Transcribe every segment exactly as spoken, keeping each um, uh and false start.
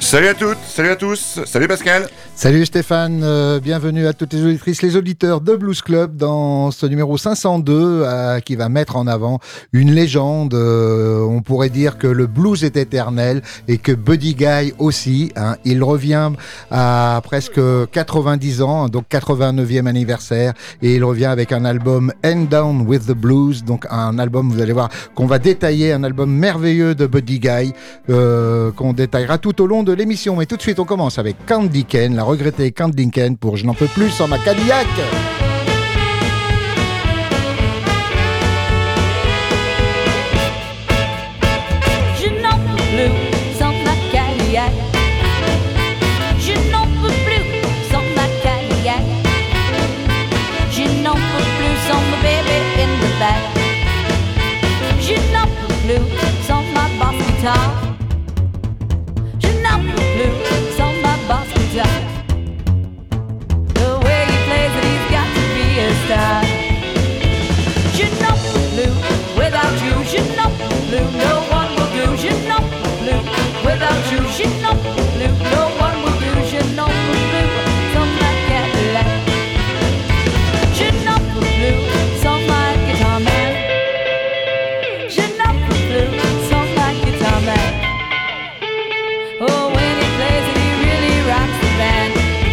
Salut à toutes, salut à tous, salut Pascal. Salut Stéphane, euh, bienvenue à toutes les auditrices, les auditeurs de Blues Club dans ce numéro cinq cent deux euh, qui va mettre en avant une légende. Euh, on pourrait dire que le blues est éternel et que Buddy Guy aussi. Hein, il revient à presque quatre-vingt-dix ans, donc quatre-vingt-neuvième anniversaire, et il revient avec un album End Down with the Blues, donc un album, vous allez voir, qu'on va détailler, un album merveilleux de Buddy Guy euh, qu'on détaillera tout au long de l'émission. Mais tout de suite, on commence avec Candy Cane, la regretté Candy Cane pour Je n'en peux plus sans ma Cadillac. Je n'en peux plus sans ma Cadillac. Je n'en peux plus sans ma Cadillac. Je n'en peux plus sans ma baby in the back. Je n'en peux plus sans ma basse guitare. Je n'en peux plus sans ma basse guitare. Je n'en peux plus without you. Je n'en peux plus, no one will do. Je n'en peux plus without you. Je n'en peux plus, no one will do. Je n'en peux plus sans ma Cadillac. Je n'en peux plus sans ma guitar man. Je n'en peux plus sans ma guitar man. Oh, when he plays it, he really rocks the band.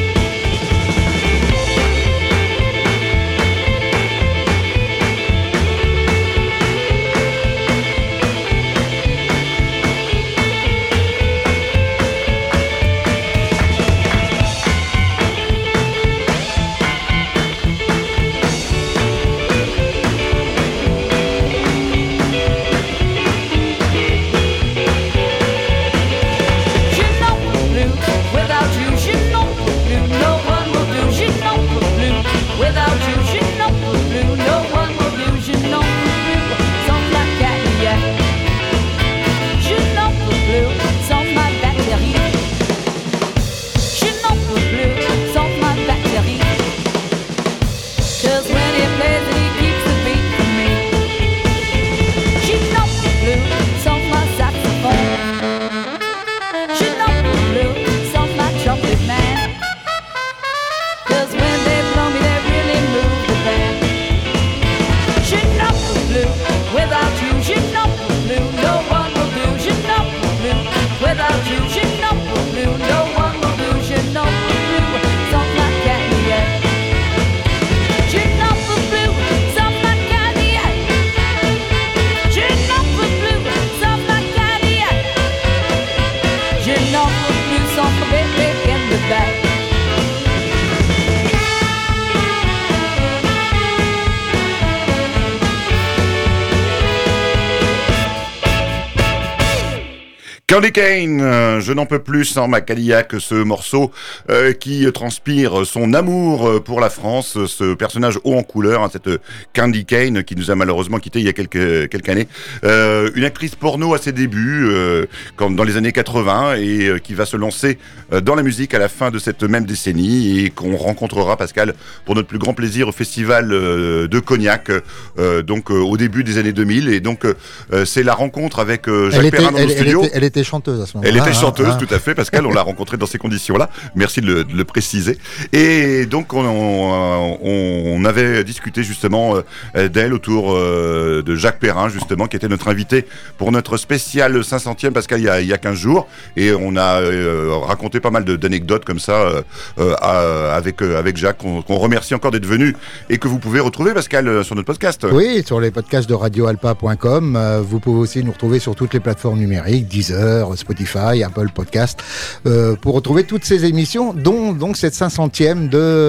Candy Cane, euh, je n'en peux plus sans ma Cadillac, ce morceau euh, qui transpire son amour pour la France, ce personnage haut en couleur, hein, cette Candy Cane qui nous a malheureusement quitté il y a quelques quelques années, euh, une actrice porno à ses débuts, euh, comme dans les années quatre-vingts, et euh, qui va se lancer euh, dans la musique à la fin de cette même décennie et qu'on rencontrera, Pascal, pour notre plus grand plaisir au festival euh, de Cognac, euh, donc euh, au début des années deux mille, et donc euh, c'est la rencontre avec euh, Jacques Perrin dans elle, nos studios. Elle était, elle était chanteuse à ce moment-là. Elle était chanteuse, hein, tout à fait, Pascal, on l'a rencontrée dans ces conditions-là. Merci de le, de le préciser. Et donc, on, on, on avait discuté justement euh, d'elle autour euh, de Jacques Perrin, justement, qui était notre invité pour notre spécial cinq centième, Pascal, il y a, il y a quinze jours. Et on a euh, raconté pas mal de, d'anecdotes comme ça euh, euh, avec, euh, avec Jacques, qu'on, qu'on remercie encore d'être venu et que vous pouvez retrouver, Pascal, sur notre podcast. Oui, sur les podcasts de radio alpa point com. Euh, vous pouvez aussi nous retrouver sur toutes les plateformes numériques, Deezer, Spotify, Apple Podcast, euh, pour retrouver toutes ces émissions, dont donc cette cinq centième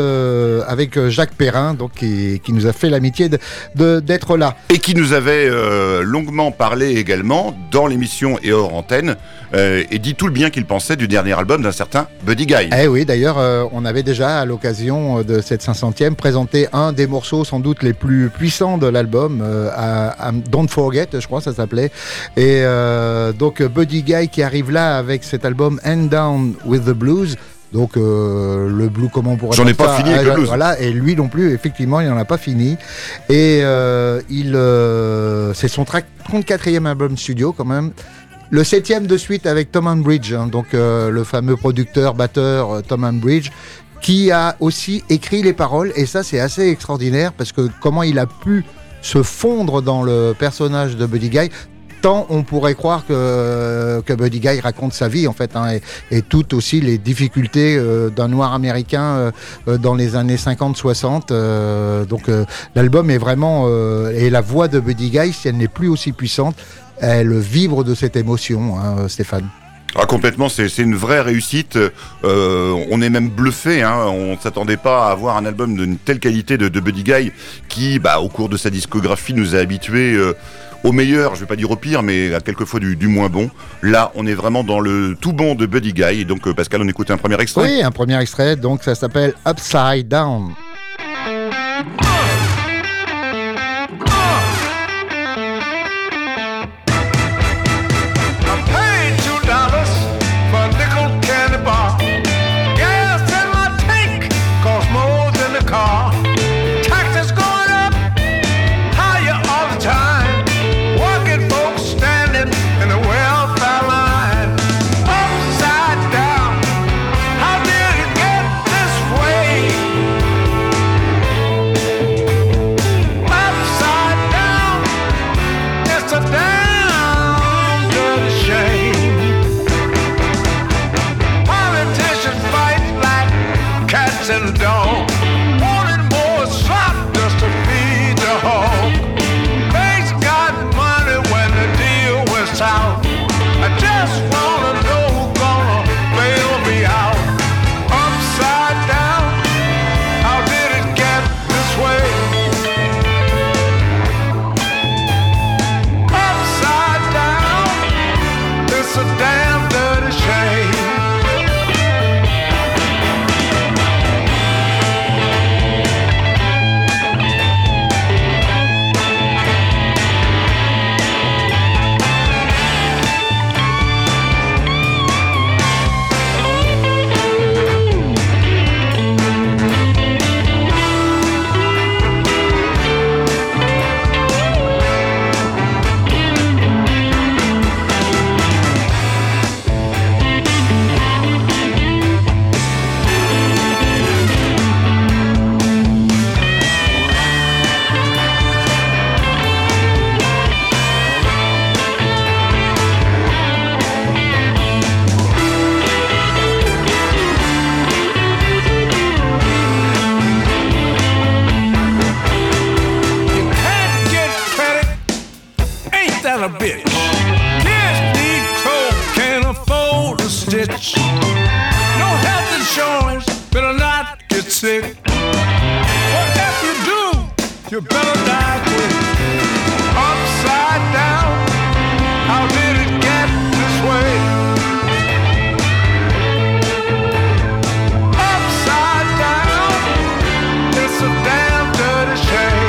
de avec Jacques Perrin, donc qui, qui nous a fait l'amitié de, de d'être là et qui nous avait euh, longuement parlé également dans l'émission et hors antenne, euh, et dit tout le bien qu'il pensait du dernier album d'un certain Buddy Guy. Eh oui, d'ailleurs, euh, on avait déjà à l'occasion de cette cinq centième présenté un des morceaux sans doute les plus puissants de l'album, euh, à, à Don't Forget, je crois ça s'appelait, et euh, donc Buddy Guy qui arrive là avec cet album End Down with the Blues. Donc euh, le blues, comment on pourrait J'en ai pas ça, fini avec euh, le blues. Voilà, et lui non plus, effectivement, il n'en a pas fini. Et euh, il, euh, c'est son trente-quatrième album studio quand même. Le septième de suite avec Tom Ambridge, hein, donc euh, le fameux producteur, batteur euh, Tom Ambridge, qui a aussi écrit les paroles, et ça c'est assez extraordinaire parce que comment il a pu se fondre dans le personnage de Buddy Guy, tant on pourrait croire que, que Buddy Guy raconte sa vie en fait, hein, et, et toutes aussi les difficultés euh, d'un noir américain euh, dans les années cinquante soixante. Euh, donc euh, l'album est vraiment, euh, et la voix de Buddy Guy, si elle n'est plus aussi puissante, elle vibre de cette émotion, hein, Stéphane. Ah, complètement, c'est, c'est une vraie réussite. Euh, on est même bluffé. Hein. On ne s'attendait pas à avoir un album d'une telle qualité de, de Buddy Guy qui, bah, au cours de sa discographie, nous a habitués euh, au meilleur, je vais pas dire au pire, mais à quelquefois du, du moins bon. Là, on est vraiment dans le tout bon de Buddy Guy. Et donc, euh, Pascal, on écoute un premier extrait. Oui, un premier extrait. Donc, ça s'appelle Upside Down. A bitch. Kids need clothes, can't afford a stitch. No health insurance, better not get sick. What if you do? You better die quick. Upside down, how did it get this way? Upside down, it's a damn dirty shame.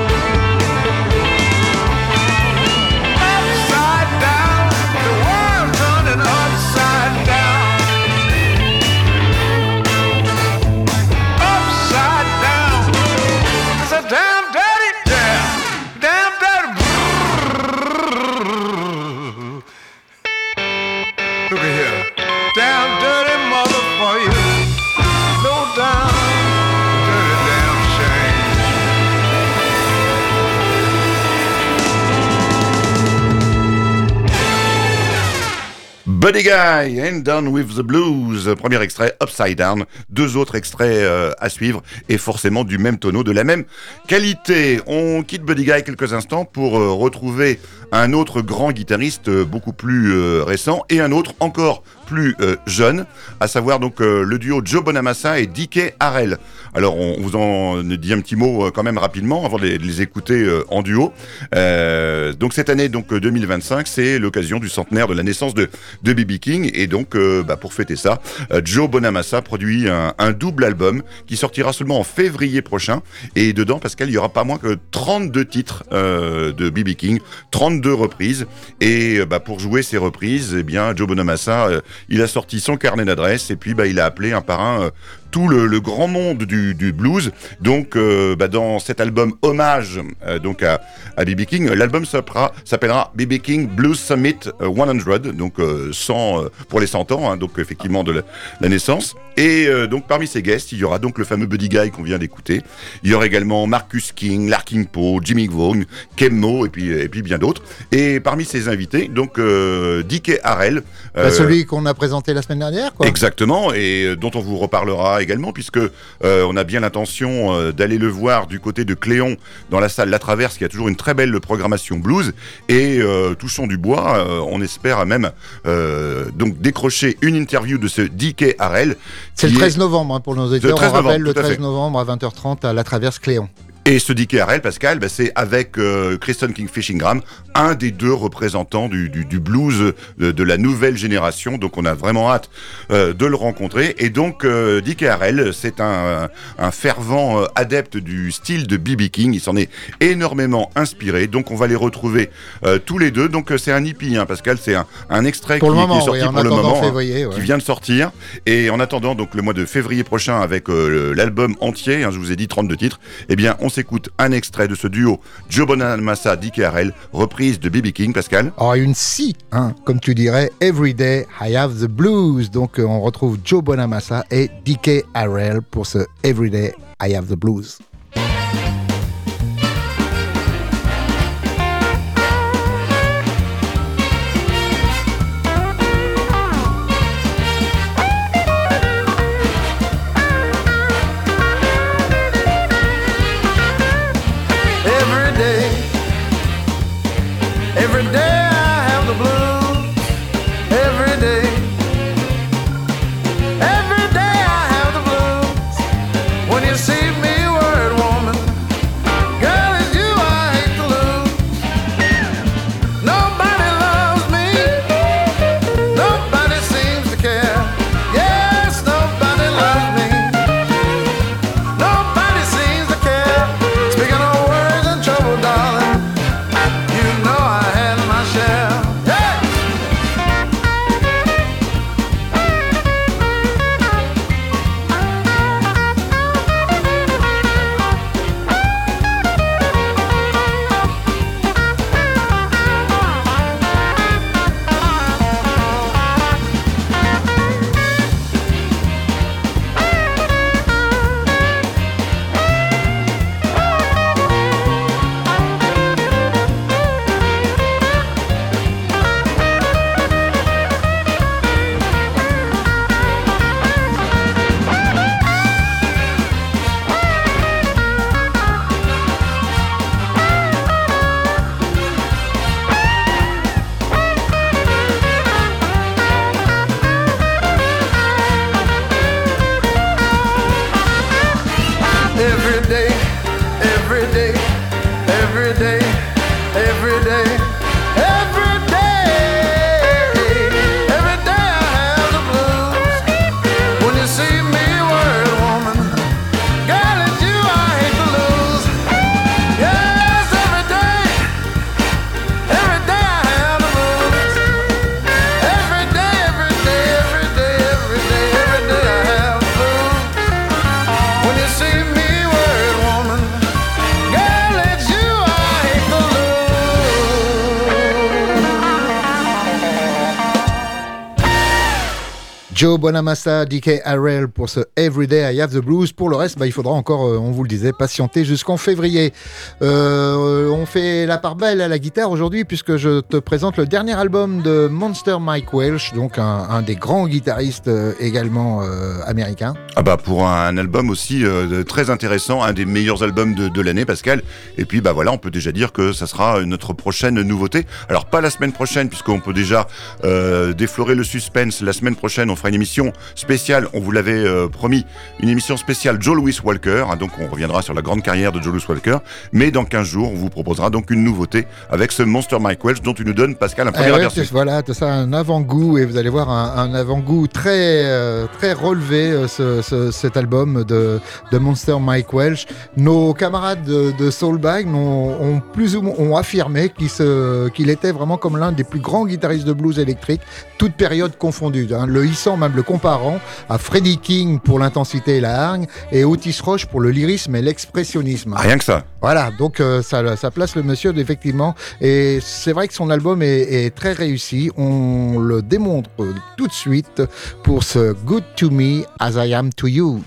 Buddy Guy, and Down with the Blues, premier extrait, Upside Down, deux autres extraits euh, à suivre, et forcément du même tonneau, de la même qualité. On quitte Buddy Guy quelques instants pour euh, retrouver un autre grand guitariste euh, beaucoup plus euh, récent, et un autre encore plus euh, jeune, à savoir donc euh, le duo Joe Bonamassa et D K Harrell. Alors on vous en dit un petit mot euh, quand même rapidement avant de les, de les écouter euh, en duo. Euh, donc cette année donc deux mille vingt-cinq, c'est l'occasion du centenaire de la naissance de de B B King, et donc euh, bah, pour fêter ça, euh, Joe Bonamassa produit un, un double album qui sortira seulement en février prochain, et dedans, Pascal, il y aura pas moins que trente-deux titres euh, de B B King, trente-deux reprises, et euh, bah, pour jouer ces reprises, eh bien Joe Bonamassa euh, il a sorti son carnet d'adresses, et puis bah, il a appelé un par un euh, tout le, le grand monde du, du blues. Donc, euh, bah, dans cet album hommage euh, donc à, à B B King, l'album s'appellera, s'appellera B B King Blues Summit cent, donc euh, cent euh, pour les cent ans, hein, donc effectivement de la, la naissance. Et euh, donc parmi ces guests, il y aura donc le fameux Buddy Guy qu'on vient d'écouter. Il y aura également Marcus King, Larkin Poe, Jimmy Vaughan, Kemmo et puis et puis bien d'autres. Et parmi ces invités, donc euh, Dickie Harrell, bah, euh, celui qu'on a présenté la semaine dernière, quoi. Exactement, et euh, dont on vous reparlera également, puisque euh, on a bien l'intention euh, d'aller le voir du côté de Cléon, dans la salle La Traverse, qui a toujours une très belle programmation blues. Et euh, touchons du bois, euh, on espère même euh, donc décrocher une interview de ce Dickie Harrell. C'est le treize novembre hein, pour nos auditeurs. On rappelle le treize fait. novembre à vingt heures trente à La Traverse Cléon. Et ce Dickie Harrell, Pascal, bah, c'est avec euh, Kristen Kingfish Ingram, un des deux représentants du, du, du blues de, de la nouvelle génération. Donc on a vraiment hâte euh, de le rencontrer. Et donc euh, Dickie Harrell, c'est un, un fervent euh, adepte du style de B B King. Il s'en est énormément inspiré. Donc on va les retrouver euh, tous les deux. Donc euh, c'est un hippie, hein, Pascal, c'est un, un extrait pour qui, le moment, qui est sorti oui, pour le moment, février, hein, ouais. qui vient de sortir. Et en attendant donc le mois de février prochain avec euh, l'album entier, hein, je vous ai dit trente-deux titres, eh bien on s'écoute un extrait de ce duo Joe Bonamassa, Dickie Harrell, reprise de B B King, Pascal. Alors une si, hein, comme tu dirais, Everyday I Have the Blues. Donc euh, on retrouve Joe Bonamassa et Dickie Harrell pour ce Everyday I Have the Blues. Every day I have the blues. Every day. Every day I have the blues. When you see me word woman, girl, it's you I hate to lose. Nobody loves me. Nobody seems to care. Yes, nobody loves me. Nobody seems to care. Speaking of words and trouble, darling, you know I Joe Bonamassa, Dickie Harrell pour ce Everyday I Have the Blues. Pour le reste, bah, il faudra encore, euh, on vous le disait, patienter jusqu'en février. Euh, on fait la part belle à la guitare aujourd'hui puisque je te présente le dernier album de Monster Mike Welch, donc un, un des grands guitaristes euh, également euh, américains. Ah bah pour un, un album aussi euh, très intéressant, un des meilleurs albums de, de l'année, Pascal. Et puis bah voilà, on peut déjà dire que ça sera notre prochaine nouveauté. Alors pas la semaine prochaine puisqu'on peut déjà euh, déflorer le suspense. La semaine prochaine, on fera une émission spéciale, on vous l'avait euh, promis, une émission spéciale Joe Louis Walker, hein, donc on reviendra sur la grande carrière de Joe Louis Walker, mais dans quinze jours, on vous proposera donc une nouveauté avec ce Monster Mike Welch dont tu nous donnes, Pascal, un premier eh ouais, aperçu. Voilà, c'est ça, un avant-goût, et vous allez voir un, un avant-goût très, euh, très relevé, euh, ce, ce, cet album de, de Monster Mike Welch. Nos camarades de, de Soulbag ont, ont plus ou moins ont affirmé qu'il, se, qu'il était vraiment comme l'un des plus grands guitaristes de blues électrique, toute période confondue. Hein. Le hissant souvent même le comparant à Freddie King pour l'intensité et la hargne et Otis Roche pour le lyrisme et l'expressionnisme. Ah, rien que ça. Voilà, donc euh, ça, ça place le monsieur effectivement, et c'est vrai que son album est, est très réussi, on le démontre tout de suite pour ce Good to Me as I Am to You.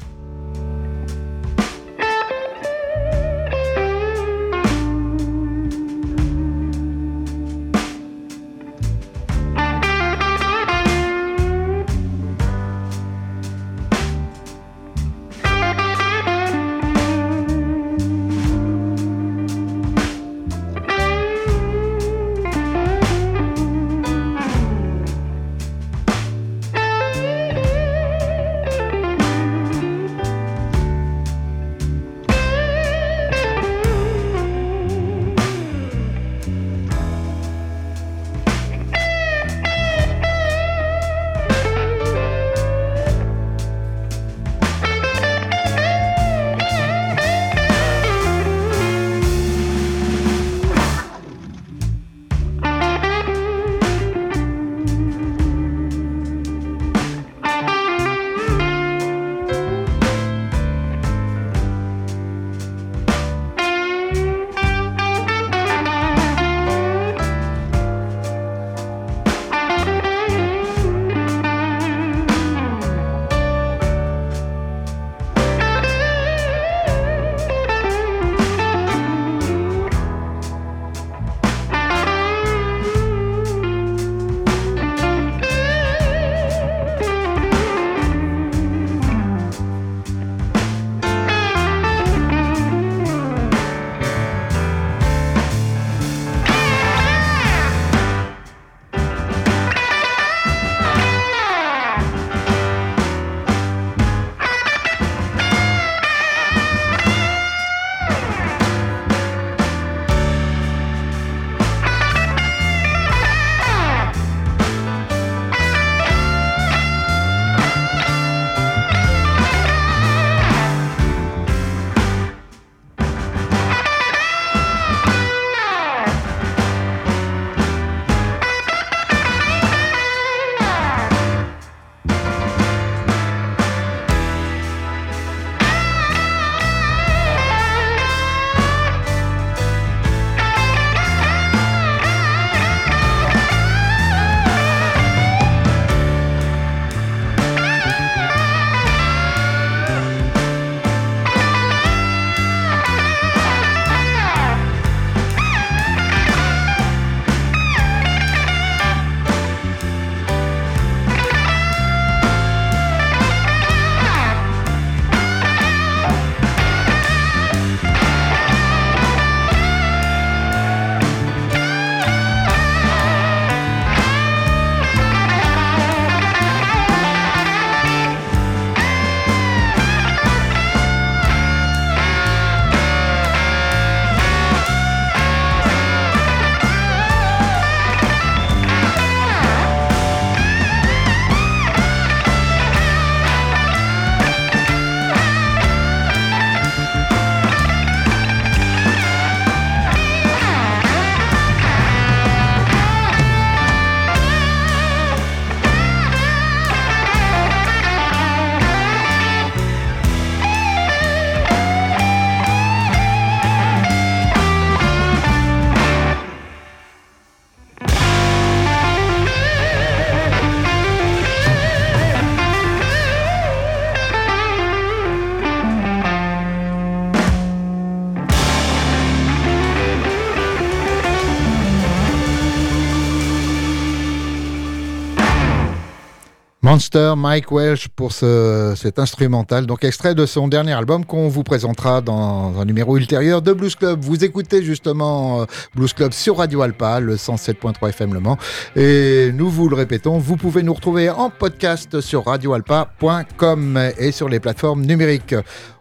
Monster, Mike Welch pour ce, cet instrumental, donc extrait de son dernier album qu'on vous présentera dans un numéro ultérieur de Blues Club. Vous écoutez justement Blues Club sur Radio Alpa, le cent sept point trois F M Le Mans, et nous vous le répétons, vous pouvez nous retrouver en podcast sur radio alpa point com et sur les plateformes numériques.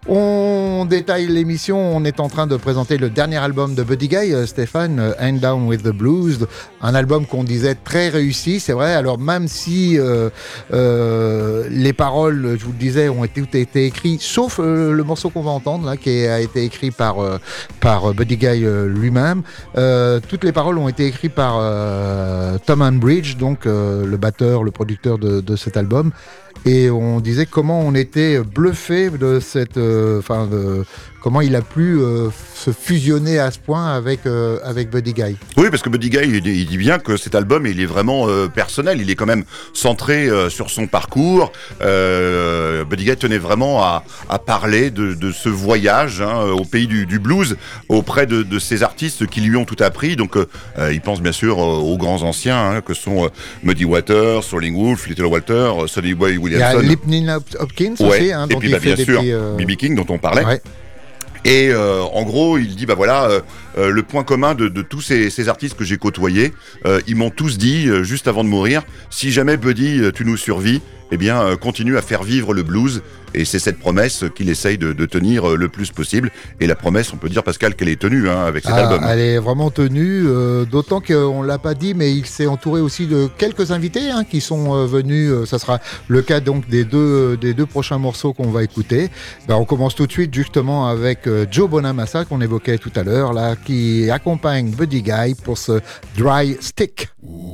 On détaille l'émission, on est en train de présenter le dernier album de Buddy Guy, euh, Stéphane, euh, Hand Down with the Blues, un album qu'on disait très réussi, c'est vrai, alors même si euh, euh, les paroles, je vous le disais, ont été, été écrites, sauf euh, le morceau qu'on va entendre, là, qui a été écrit par, euh, par Buddy Guy euh, lui-même, euh, toutes les paroles ont été écrites par euh, Tom Unbridge, donc euh, le batteur, le producteur de, de cet album. Et on disait comment on était bluffé de cette, enfin, euh, comment il a pu euh, se fusionner à ce point avec euh, avec Buddy Guy. Oui, parce que Buddy Guy, il, il dit bien que cet album, il est vraiment euh, personnel. Il est quand même centré euh, sur son parcours. Euh, Buddy Guy tenait vraiment à, à parler de, de ce voyage hein, au pays du, du blues auprès de, de ces artistes qui lui ont tout appris. Donc, euh, il pense bien sûr aux grands anciens hein, que sont euh, Muddy Waters, Rolling Wolf, Little Walter, Sonny Boy Williamson. Il y a Lipnin Hopkins ouais. aussi, hein, et dont puis il bah, fait bien sûr petits, euh... B B King dont on parlait. Ouais. Et euh, en gros, il dit bah voilà, euh, euh, le point commun de, de tous ces, ces artistes que j'ai côtoyés, euh, ils m'ont tous dit euh, juste avant de mourir, si jamais Buddy, tu nous survis, eh bien euh, continue à faire vivre le blues. Et c'est cette promesse qu'il essaye de, de tenir le plus possible. Et la promesse, on peut dire, Pascal, qu'elle est tenue hein, avec cet ah, album. Elle est vraiment tenue, euh, d'autant qu'on ne l'a pas dit, mais il s'est entouré aussi de quelques invités hein, qui sont euh, venus. Euh, ça sera le cas donc des deux, des deux prochains morceaux qu'on va écouter. Ben, on commence tout de suite justement avec euh, Joe Bonamassa qu'on évoquait tout à l'heure, là, qui accompagne Buddy Guy pour ce Dry Stick.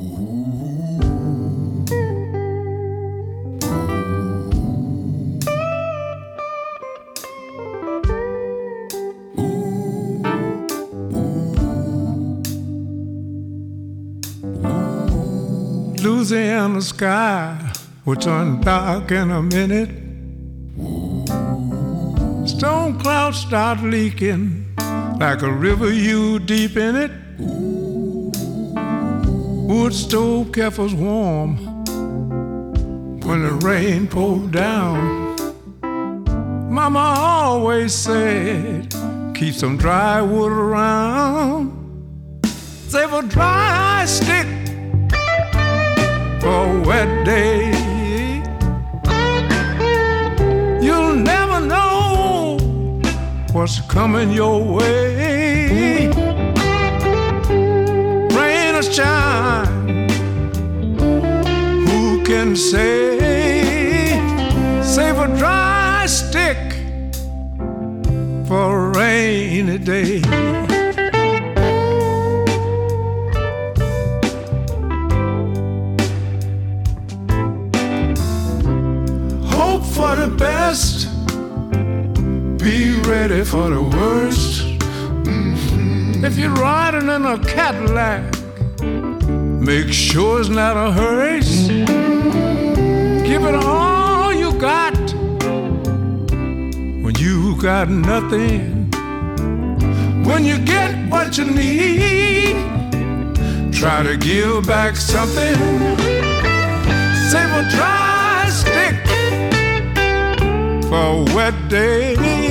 Louisiana sky will turn dark in a minute. Storm clouds start leaking like a river, you deep in it. Wood stove kept us warm when the rain poured down. Mama always said, keep some dry wood around. Save a dry stick for a wet day. You'll never know what's coming your way. Rain or shine, who can say? Save a dry stick for a rainy day. For the best, be ready for the worst. Mm-hmm. If you're riding in a Cadillac, make sure it's not a hearse. Give it all you got when you got nothing. When you get what you need, try to give back something. Save a dry stick for a wet day.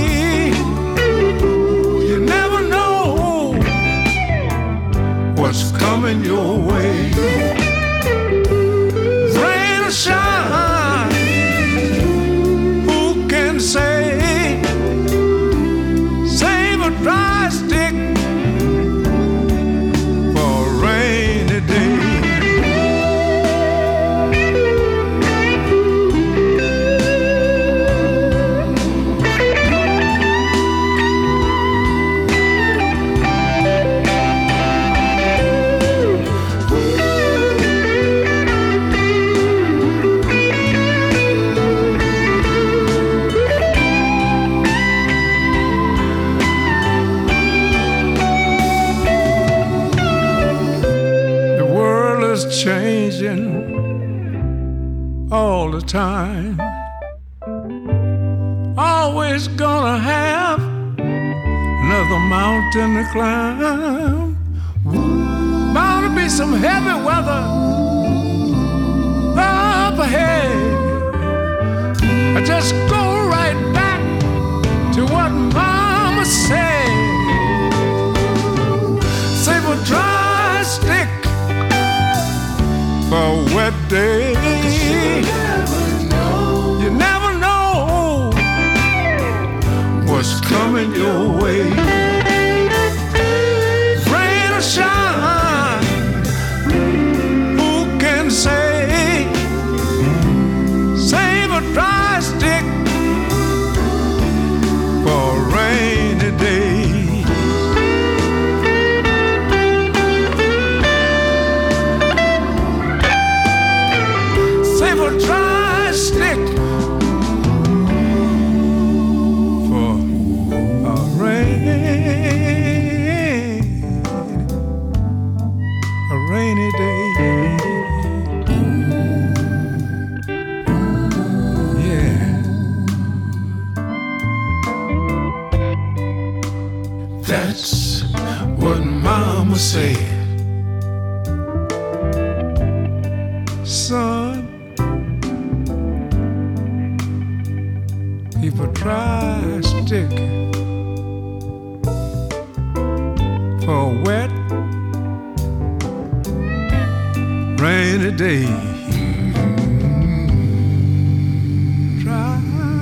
You never know what's coming your way. Rain or shine, who can say? Save a dry stick for a rainy day. Changing all the time. Always gonna have another mountain to climb. Bound to be some heavy weather up ahead. I just go right back to what Mama said. Save a dry stick for a wet day. You never know, you never know stick for a rainy day. Save a dry stick for a rain, a rainy day. That's what Mama said. Son, keep a dry stick for a wet, rainy day. Dry.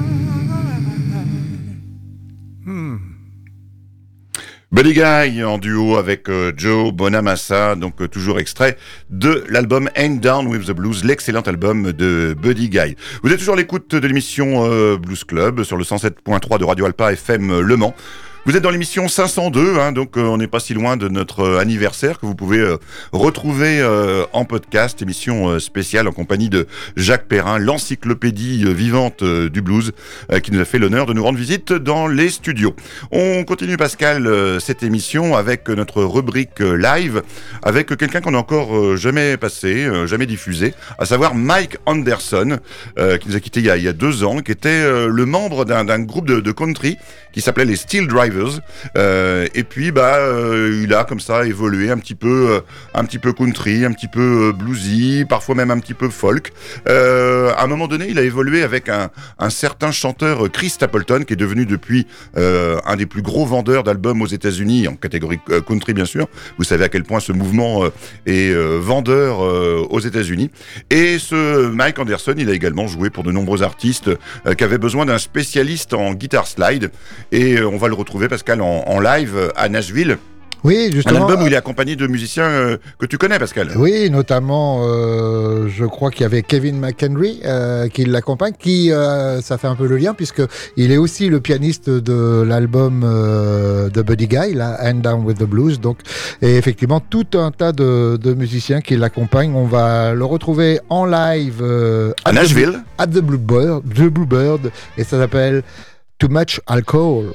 Hmm. Buddy Guy en duo avec euh, Joe Bonamassa, donc euh, toujours extrait de l'album Hang Down with the Blues, l'excellent album de Buddy Guy. Vous êtes toujours à l'écoute de l'émission euh, Blues Club sur le cent sept point trois de Radio Alpa F M Le Mans. Vous êtes dans l'émission cinq cent deux, hein, donc euh, on n'est pas si loin de notre euh, anniversaire que vous pouvez euh, retrouver euh, en podcast, émission euh, spéciale en compagnie de Jacques Perrin, l'encyclopédie euh, vivante euh, du blues, euh, qui nous a fait l'honneur de nous rendre visite dans les studios. On continue, Pascal, euh, cette émission avec notre rubrique euh, live, avec quelqu'un qu'on n'a encore euh, jamais passé, euh, jamais diffusé, à savoir Mike Anderson, euh, qui nous a quittés il y a, il y a deux ans, qui était euh, le membre d'un, d'un groupe de, de country qui s'appelait les Steel Drivers. Euh, et puis bah euh, il a comme ça évolué un petit peu euh, un petit peu country, un petit peu euh, bluesy, parfois même un petit peu folk. Euh, à un moment donné, il a évolué avec un, un certain chanteur Chris Stapleton, qui est devenu depuis euh, un des plus gros vendeurs d'albums aux États-Unis, en catégorie euh, country bien sûr. Vous savez à quel point ce mouvement euh, est euh, vendeur euh, aux États-Unis. Et ce Mike Anderson, il a également joué pour de nombreux artistes euh, qui avaient besoin d'un spécialiste en guitar slide, et euh, on va le retrouver, Pascal, en, en live à Nashville. Oui, justement. Un album où il est accompagné de musiciens euh, que tu connais, Pascal. Oui, notamment, euh, je crois qu'il y avait Kevin McHenry euh, qui l'accompagne, qui, euh, ça fait un peu le lien, puisque il est aussi le pianiste de l'album euh, de Buddy Guy, là, Hand Down with the Blues. Donc, et effectivement, tout un tas de, de musiciens qui l'accompagnent. On va le retrouver en live euh, à Nashville, the, at the Bluebird, the Bluebird, et ça s'appelle Too Much Alcohol.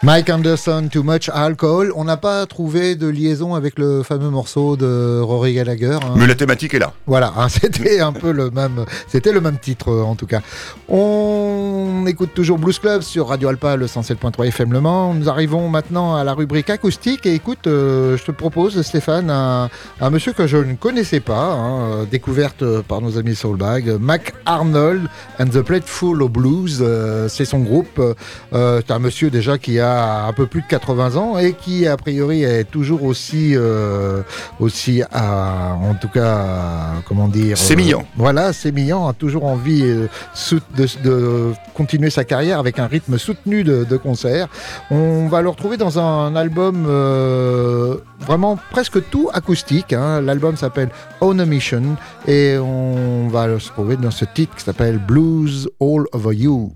Mike Anderson, Too Much Alcohol. On n'a pas trouvé de liaison avec le fameux morceau de Rory Gallagher. Hein. Mais la thématique est là. Voilà, hein, c'était un peu le même, c'était le même titre en tout cas. On écoute toujours Blues Club sur Radio Alpa, le cent sept point trois F M Le Mans. Nous arrivons maintenant à la rubrique acoustique et écoute, euh, je te propose Stéphane un, un monsieur que je ne connaissais pas, hein, découverte par nos amis Soulbag, Mac Arnold and the Plateful of Blues. Euh, c'est son groupe. Euh, c'est un monsieur déjà qui a un peu plus de quatre-vingts ans et qui a priori est toujours aussi euh, aussi à, en tout cas comment dire sémillant. Euh, voilà, sémillant, a toujours envie euh, de, de continuer sa carrière avec un rythme soutenu de, de concert. On va le retrouver dans un album euh, vraiment presque tout acoustique, hein. L'album s'appelle On a Mission et on va le retrouver dans ce titre qui s'appelle Blues All Over You.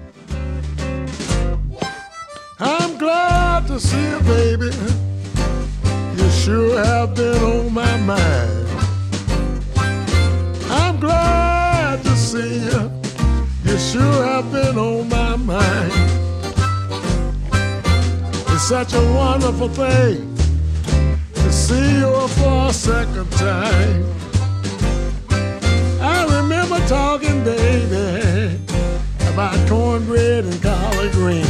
I'm glad to see you, baby. You sure have been on my mind. I'm glad to see you. You sure have been on my mind. It's such a wonderful thing to see you for a second time. I remember talking, baby, about cornbread and collard greens.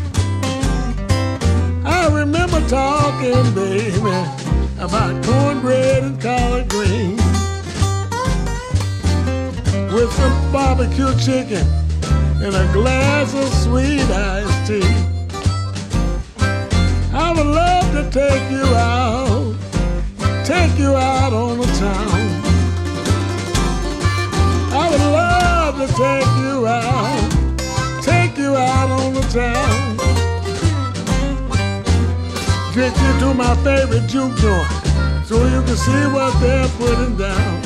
I remember talking, baby, about cornbread and collard greens with some barbecue chicken and a glass of sweet iced tea. I would love to take you out, take you out on the town. I would love to take you out, take you out on the town. Take you to my favorite juke joint so you can see what they're putting down.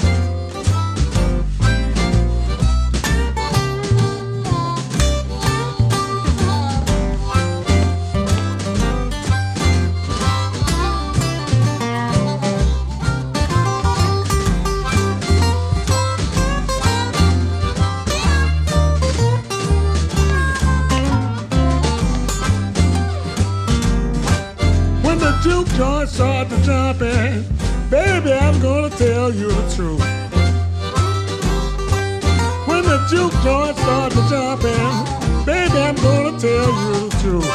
Juke joint start to jumping, baby, I'm gonna tell you the truth. When the juke joint start to jumping, baby, I'm gonna tell you the truth.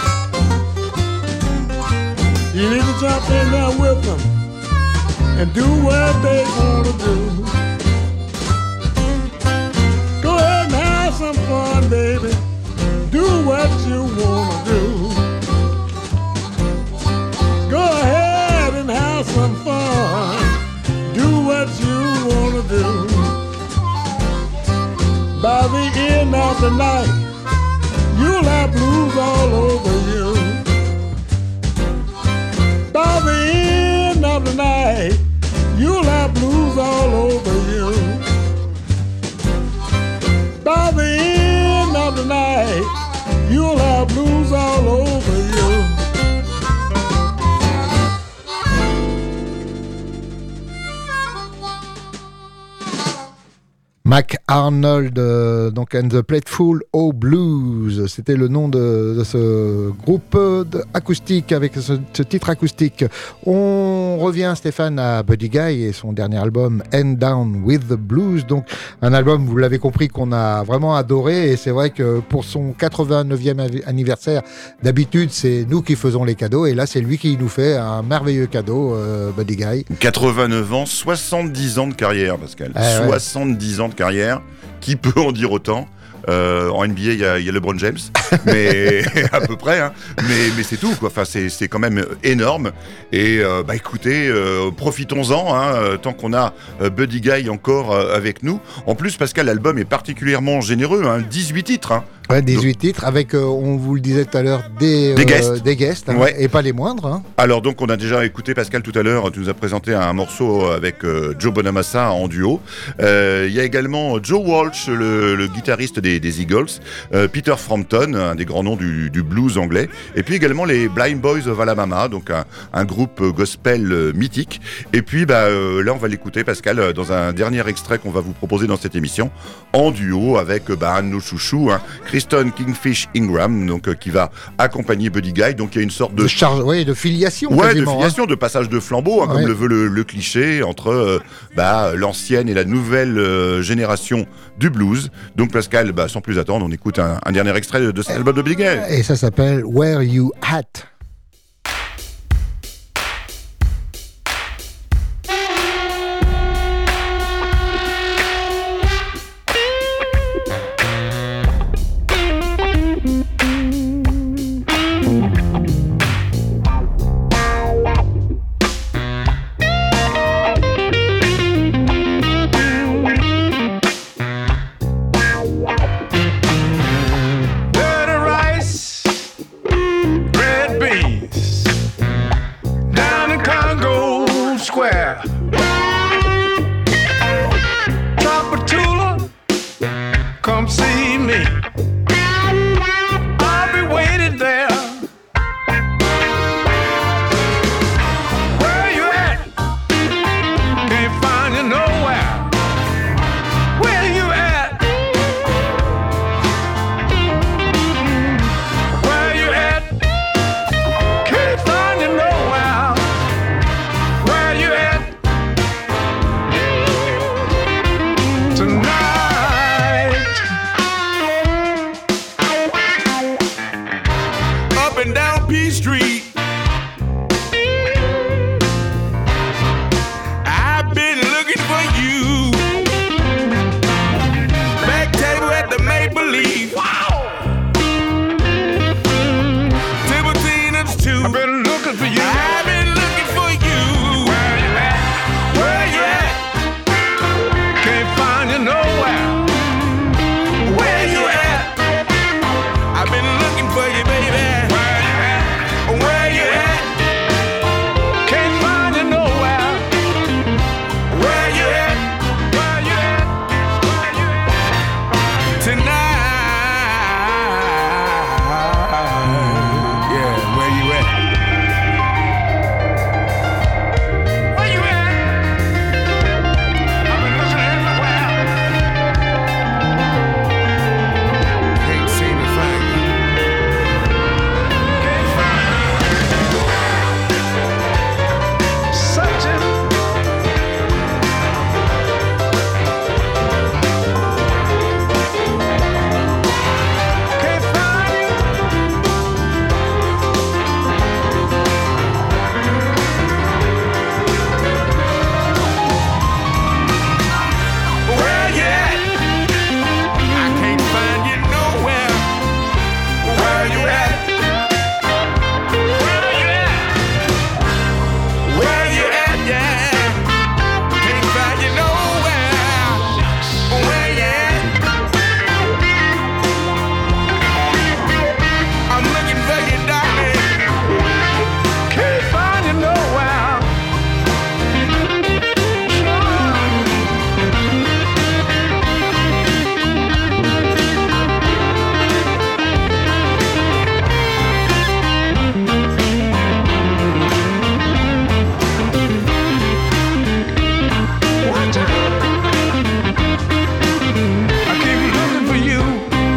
You need to jump in there with them and do what they wanna do. Go ahead and have some fun, baby. Do what you wanna do. Go ahead and have some fun. Do what you wanna do. By the end of the night, you'll have blues all over you. By the end of the night, you'll have blues all over you. By the end of the night, you'll have blues all over you. Mac Arnold, euh, donc and the Plateful of Blues, c'était le nom de, de ce groupe de, acoustique avec ce, ce titre acoustique. On revient, Stéphane, à Buddy Guy et son dernier album End Down with the Blues, donc un album, vous l'avez compris, qu'on a vraiment adoré et c'est vrai que pour son quatre-vingt-neuvième anniversaire, d'habitude c'est nous qui faisons les cadeaux et là c'est lui qui nous fait un merveilleux cadeau, euh, Buddy Guy. quatre-vingt-neuf ans, soixante-dix ans de carrière, Pascal. Ah, ouais. soixante-dix ans de carrière, qui peut en dire autant? Euh, en N B A, il y a, y a LeBron James, mais à peu près, hein. mais, mais c'est tout, quoi. Enfin, c'est, c'est quand même énorme. Et euh, bah écoutez, euh, profitons-en, hein, tant qu'on a euh, Buddy Guy encore euh, avec nous. En plus, Pascal, l'album est particulièrement généreux, hein, dix-huit titres. Hein. Ouais, dix-huit donc, titres avec, euh, on vous le disait tout à l'heure, des, des euh, guests, des guests hein, ouais. Et pas les moindres. Hein. Alors donc, on a déjà écouté Pascal tout à l'heure, tu nous as présenté un morceau avec euh, Joe Bonamassa en duo. Il euh, y a également Joe Walsh, le, le guitariste des, des Eagles, euh, Peter Frampton, un des grands noms du, du blues anglais, et puis également les Blind Boys of Alabama, donc un, un groupe gospel euh, mythique. Et puis bah, euh, là, on va l'écouter, Pascal, dans un dernier extrait qu'on va vous proposer dans cette émission, en duo avec bah, un de nos chouchous, hein, Kristen Kingfish Ingram, donc euh, qui va accompagner Buddy Guy. Donc il y a une sorte de, De charge, oui, de filiation. ouais, de quasiment, filiation, hein. de passage de flambeau, hein, Ouais. comme le veut le, le cliché entre euh, bah, l'ancienne et la nouvelle euh, génération du blues. Donc Pascal, bah, sans plus attendre, on écoute un, un dernier extrait de, de cet album de Buddy Guy. Et ça s'appelle Where You At. Dirty rice, red beans, down in Congo Square. Tropatula, come see me. I'll be waiting there. Where you at? Can't find you nowhere. Where you at? Where you at? Can't find you nowhere. Where you at? Tonight. Up and down P Street. I've been looking for you. Back table at the Maple Leaf. Wow. Tibetina's too. I've been looking for you. I've been looking for you. Where you at? Where you at? Can't find you nowhere. Where you at? I've been looking for you, baby. Where you at? Where you at? Can't find you nowhere. Where you at? Where you at? Where you at? Tonight. Yeah, where you at? Where you at? I've been looking everywhere. Ain't seen a thing. Can't find you. Searching. Can't find you. Where you at? I can't find you nowhere. Where you at? Where you at? Where you at? Yeah. Can't find you nowhere. Where you at? I'm looking for you, darling. Can't find you nowhere. Watch out. I keep looking for you.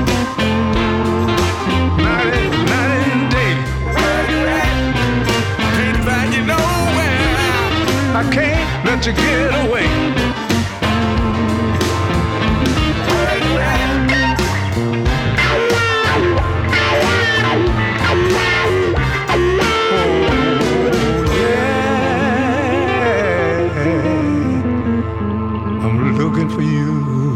Night and, night and day. Where you at? Can't find you nowhere. I can't let you get away. Where you at? Oh, yeah. I'm looking for you.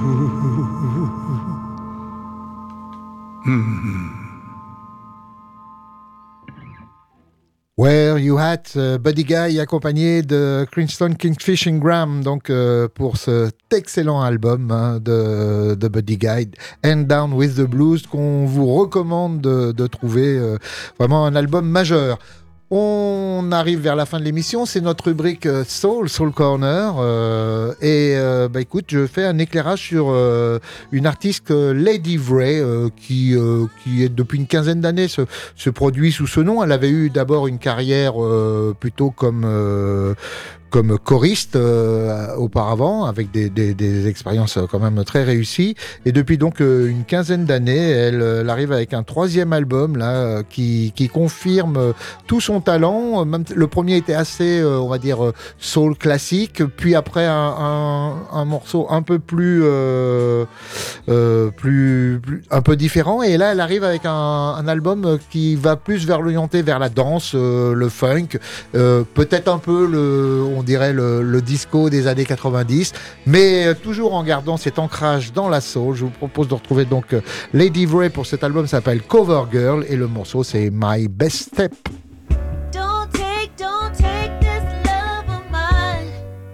Where You At, euh, Buddy Guy accompagné de Kristen Kingfish Ingram, donc euh, pour cet excellent album hein, de, de Buddy Guy, Hand Down with the Blues, qu'on vous recommande de, de trouver euh, vraiment un album majeur. On arrive vers la fin de l'émission, c'est notre rubrique euh, Soul, Soul Corner, euh, et euh, bah écoute, je fais un éclairage sur euh, une artiste euh, Lady Wray, euh, qui, euh, qui est depuis une quinzaine d'années se, se produit sous ce nom. Elle avait eu d'abord une carrière euh, plutôt comme... Euh, comme choriste euh, auparavant, avec des, des, des expériences quand même très réussies. Et depuis donc euh, une quinzaine d'années, elle, elle arrive avec un troisième album là, euh, qui, qui confirme euh, tout son talent. Même le premier était assez, euh, on va dire, euh, soul classique, puis après un, un, un morceau un peu plus, euh, euh, plus, plus, un peu différent. Et là, elle arrive avec un, un album qui va plus vers l'orienté vers la danse, euh, le funk, euh, peut-être un peu le, on dirait le, le disco des années quatre-vingt-dix, mais euh, toujours en gardant cet ancrage dans la soul. Je vous propose de retrouver donc euh, Lady Wray pour cet album, ça s'appelle Cover Girl et le morceau c'est My Best Step. Don't take, don't take this love of mine.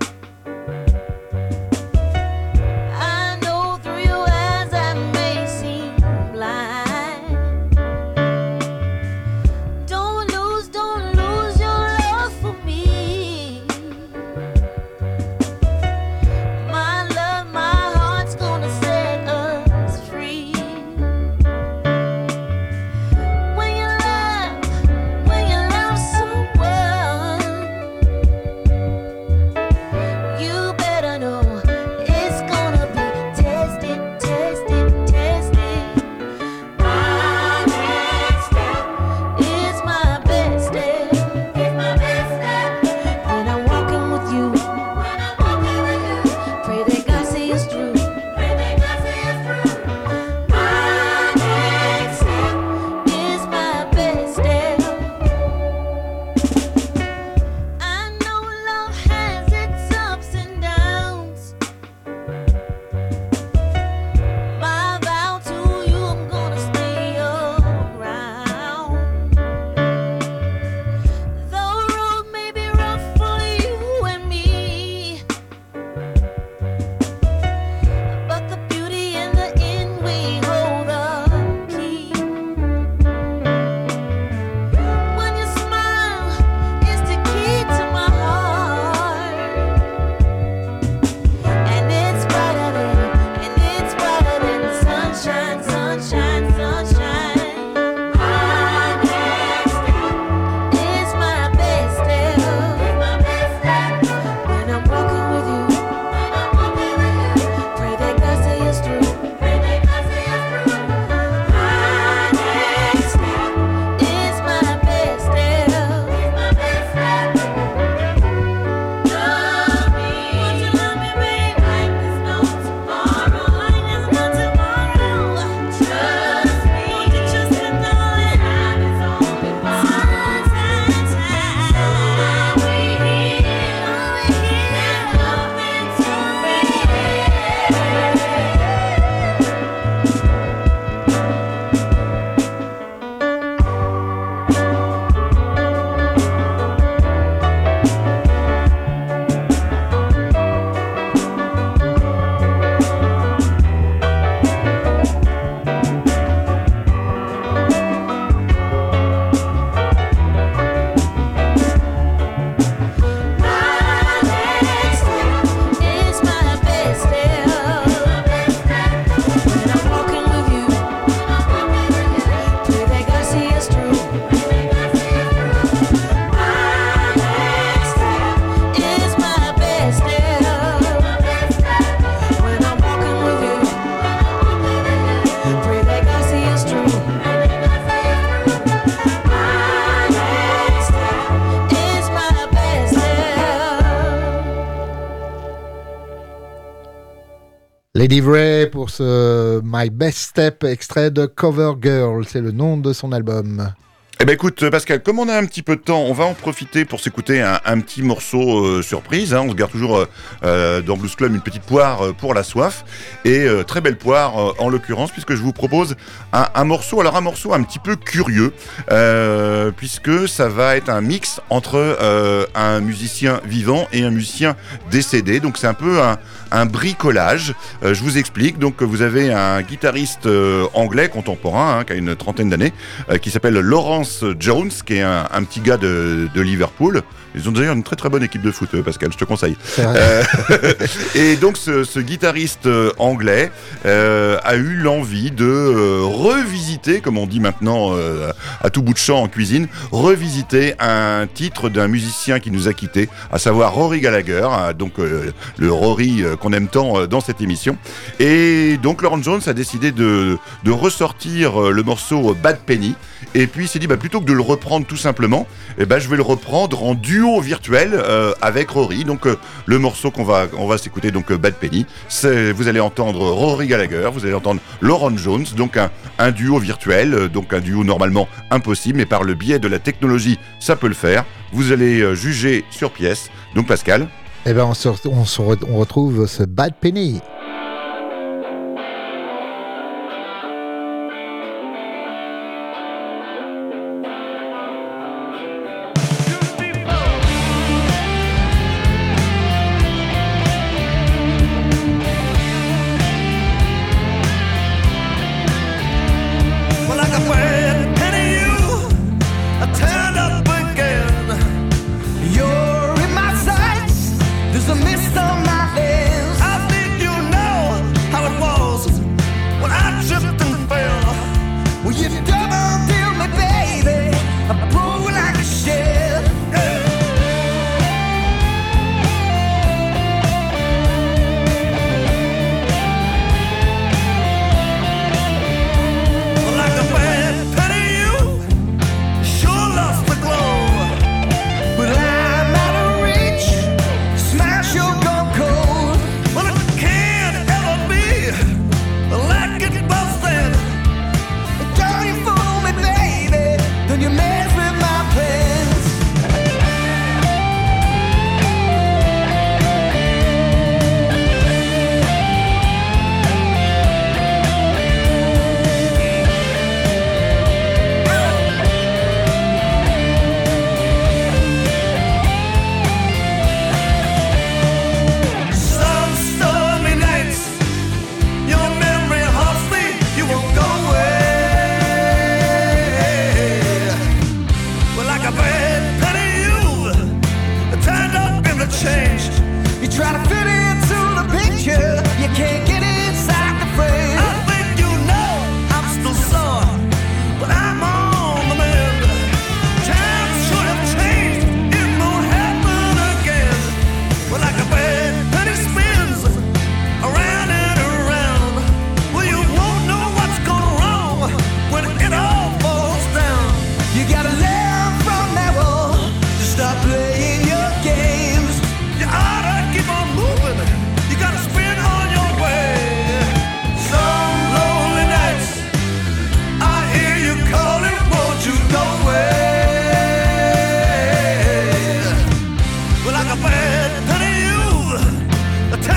I know through your eyes I may seem blind. Don't lose, don't lose your love for me. My love, my heart's gonna set us free. When you love, when you love someone, you better know it's gonna be tested, tested, tested. My next step is my best step. It's my best step. When I'm walking with you, when I'm walking with you, pray that God see us through. Pray that God see us through. My next step is my best step. I know love has its ups and downs. My vow to you, I'm gonna stay around. The road may be rough for you and me, but the beauty in the end we hold the key. When you smile, it's the key to my heart, and it's brighter than, and it's brighter than sunshine, sunshine, sunshine. My next step is my best step. My best step. When I'm walking with you, when I'm walking with you, pray that God see us through. Pray that God see us through. My next step is my best step. My best step. Love me, won't you love me, babe? Like there's no tomorrow, like there's no tomorrow. Trust me, won't you trust me, darling? Time is only borrowed. Time, time, we here, we here. There's nothing to My next step is my best step. When I'm walking with you, pray that God see us through. My next step is my best step. When I'm walking with you, pray that God see us through. My next step is my best step. Lady Wray pour ce My Best Step, extrait de Cover Girl, c'est le nom de son album. Eh ben écoute Pascal, comme on a un petit peu de temps, on va en profiter pour s'écouter un, un petit morceau euh, surprise. Hein. On se garde toujours euh, dans Blues Club une petite poire euh, pour la soif. Et euh, très belle poire euh, en l'occurrence, puisque je vous propose un, un morceau, alors un morceau un petit peu curieux, euh, puisque ça va être un mix entre euh, un musicien vivant et un musicien décédé. Donc c'est un peu un, un bricolage. Euh, je vous explique. Donc vous avez un guitariste euh, anglais contemporain, hein, qui a une trentaine d'années, euh, qui s'appelle Lawrence Jones, qui est un, un petit gars de, de Liverpool. Ils ont d'ailleurs une très très bonne équipe de foot, eux, Pascal, je te conseille. C'est vrai. Euh, et donc ce, ce guitariste euh, anglais euh, a eu l'envie de euh, revisiter, comme on dit maintenant euh, à tout bout de champ en cuisine, revisiter un titre d'un musicien qui nous a quittés, à savoir Rory Gallagher, hein, donc euh, le Rory euh, qu'on aime tant euh, dans cette émission. Et donc Lawrence Jones a décidé de, de ressortir euh, le morceau Bad Penny, et puis il s'est dit bah, plutôt que de le reprendre tout simplement, eh ben, je vais le reprendre en duo virtuel euh, avec Rory. Donc euh, le morceau qu'on va, on va s'écouter, donc euh, Bad Penny, c'est, vous allez entendre Rory Gallagher, vous allez entendre Lawrence Jones, donc un, un duo virtuel, euh, donc un duo normalement impossible, mais par le biais de la technologie, ça peut le faire. Vous allez euh, juger sur pièce. Donc Pascal. Eh ben, on, se, on, se re, on retrouve ce Bad Penny. There's a mist on my lens. I think you know how it was when I tripped and fell. Well, you double deal me, baby. I broke like a shell. Well, like a bad penny, you sure lost the glow. But I'm out of reach. Smash your gun cold. Well, it can't ever be like it was then. Don't you fool me, baby. Don't you mess with my plans. Some stormy nights, your memory haunts me. You won't go away. Well, like a bad penny, you turned up and it changed. You try to fit into the picture, you can't get inside the frame. I think you know I'm still sore, but I'm on the mend. Times should have changed, it won't happen again. Well, like a bad penny spins around and around. Well, you won't know what's gone wrong when it all falls down. You gotta learn from that one to stop playing your games. You ought to keep on moving. You gotta spin on your way. Some lonely nights I hear you calling, won't you go away? Well, like a bad penny, you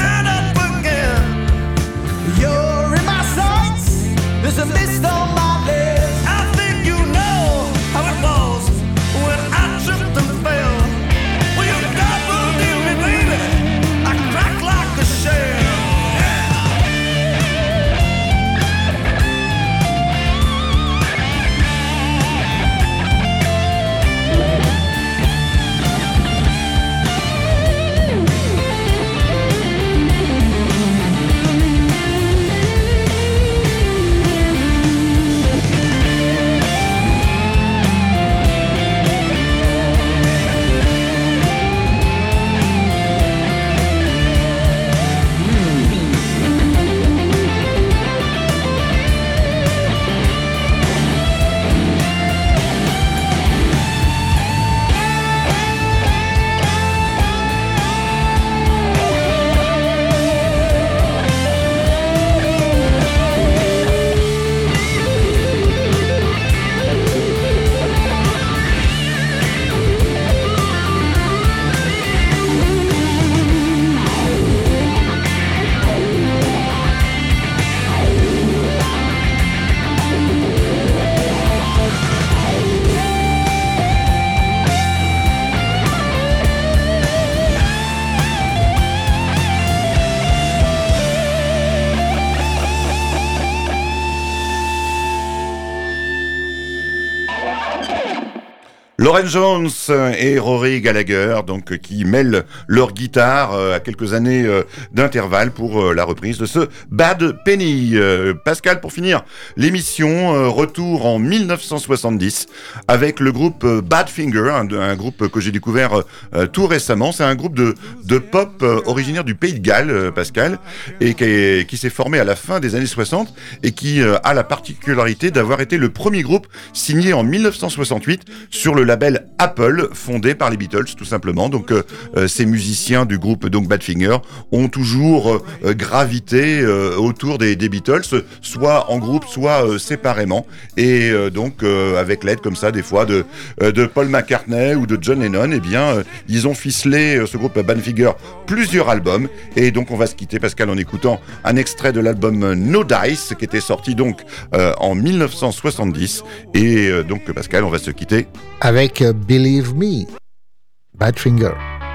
Lauren Jones et Rory Gallagher, donc qui mêlent leur guitare à quelques années d'intervalle pour la reprise de ce Bad Penny. Pascal, pour finir l'émission, retour en dix-neuf cent soixante-dix avec le groupe Badfinger, un, un groupe que j'ai découvert tout récemment. C'est un groupe de, de pop originaire du Pays de Galles, Pascal, et qui, est, qui s'est formé à la fin des années soixante et qui a la particularité d'avoir été le premier groupe signé en dix-neuf cent soixante-huit sur le label Apple, fondé par les Beatles tout simplement. Donc euh, ces musiciens du groupe donc Badfinger ont toujours euh, gravité euh, autour des, des Beatles, soit en groupe, soit euh, séparément, et euh, donc euh, avec l'aide comme ça des fois de, euh, de Paul McCartney ou de John Lennon, eh bien euh, ils ont ficelé euh, ce groupe Badfinger plusieurs albums, et donc on va se quitter, Pascal, en écoutant un extrait de l'album No Dice qui était sorti donc euh, en dix-neuf cent soixante-dix, et euh, donc Pascal, on va se quitter avec uh, Believe Me, Badfinger.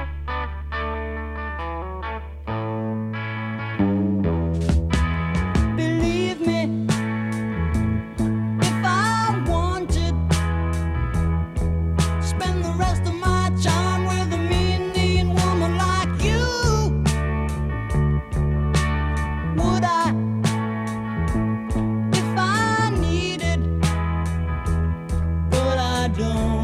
Believe me, if I wanted, spend the rest of my time with a mean, mean woman like you. Would I, if I needed, but I don't.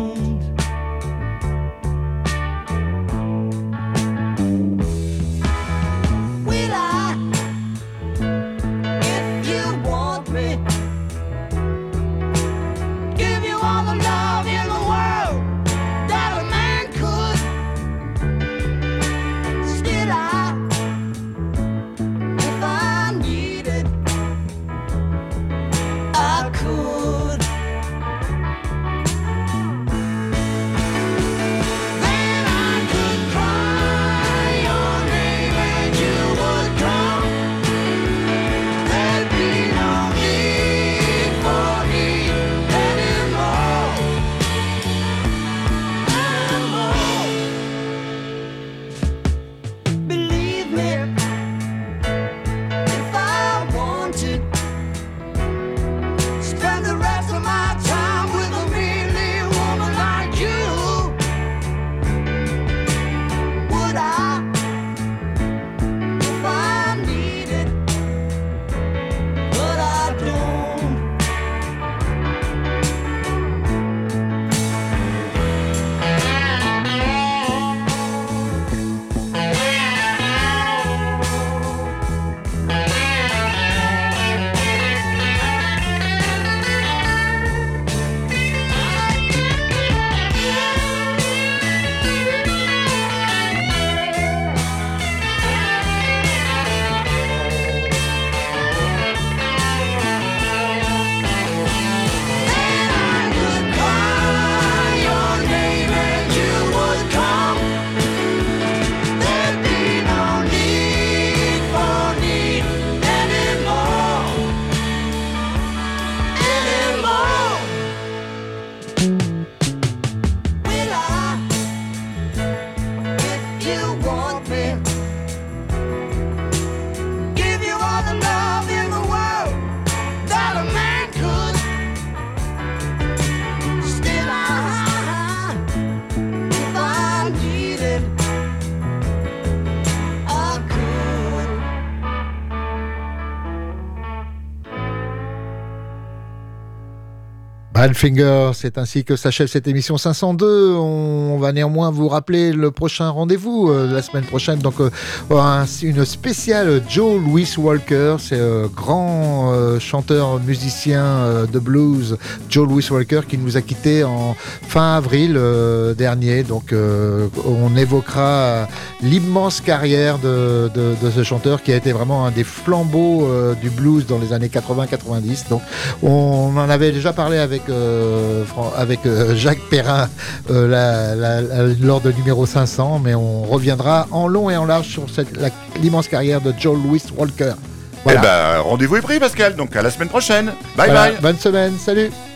Badfinger, c'est ainsi que s'achève cette émission cinq cent deux. On va néanmoins vous rappeler le prochain rendez-vous euh, la semaine prochaine. Donc euh, un, une spéciale Joe Louis Walker, c'est euh, grand euh, chanteur musicien euh, de blues, Joe Louis Walker, qui nous a quittés en fin avril euh, dernier. Donc euh, on évoquera l'immense carrière de, de, de ce chanteur qui a été vraiment un des flambeaux euh, du blues dans les années quatre-vingts quatre-vingt-dix. Donc on en avait déjà parlé avec Euh, avec euh, Jacques Perrin euh, la, la, la, lors de numéro cinq cents, mais on reviendra en long et en large sur cette, la, l'immense carrière de Joe Louis Walker. Voilà. Eh ben, rendez-vous est pris, Pascal, donc à la semaine prochaine. Bye voilà, bye. Bonne semaine, salut.